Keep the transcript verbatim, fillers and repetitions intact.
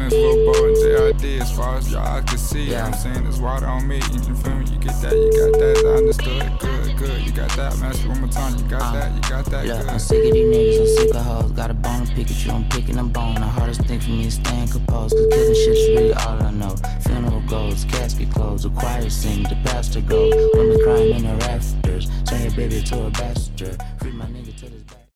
Niggas full boat and J I D as far as your eyes can see. Yeah. I'm saying there's water on me. You feel me? You get that, you got that. I understood. Good, good. You got that. Master one more time. You got uh, that, you got that. Look, good. I'm sick of these niggas, I'm sick of hoes. Got a bone to pick at you, I'm picking a bone. The hardest thing for me is staying composed, cause killing shit's really all I know. Funeral goes, casket closed, the choir sing, the pastor goes. Women crying in the rafters, turn your baby to a bastard. Free my nigga to this back.